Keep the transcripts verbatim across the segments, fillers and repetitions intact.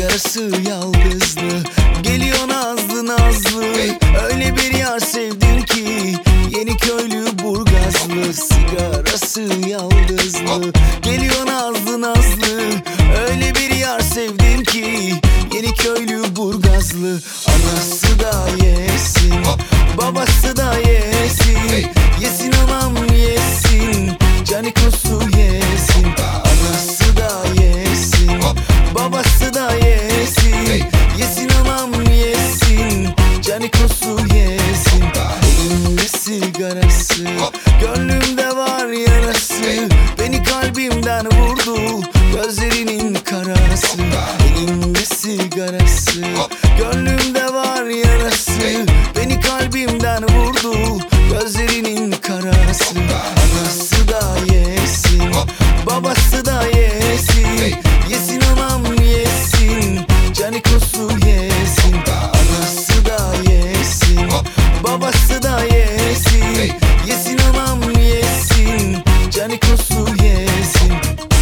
sigarası yaldızlı. Geliyor nazlı nazlı, öyle bir yar sevdim ki Yeniköylü Burgazlı. Sigarası yaldızlı, geliyor nazlı nazlı, öyle bir yar sevdim ki Yeniköylü Burgazlı. Anası da yesin, babası da yesin, yesin anam yesin, canikosu yesin. Anası da yesin, babası da yesin, yesin anam yesin, canikosu yesin. Elimde sigarası, gönlümde var yarası, beni kalbimden vurdu gözlerinin karası. Elimde sigarası, gönlümde var yarası, beni kalbimden vurdu gözlerinin karası. Anası da yesin, babası da yesin, yesin anam yesin, canikosu yesin. Anası da yesin, babası da yesin, yesin anam yesin, canikosu yesin.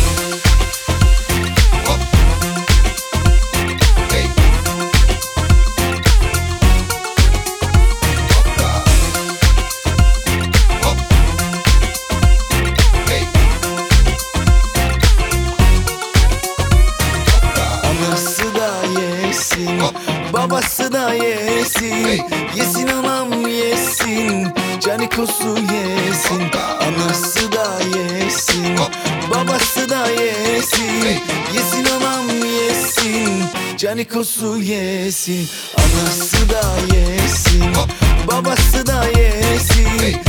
Anası da yesin, babası da yesin, yesin anam yesin, canikosu yesin. Anası da yesin, babası da yesin, yesin anam yesin, canikosu yesin. Anası da yesin, babası da yesin,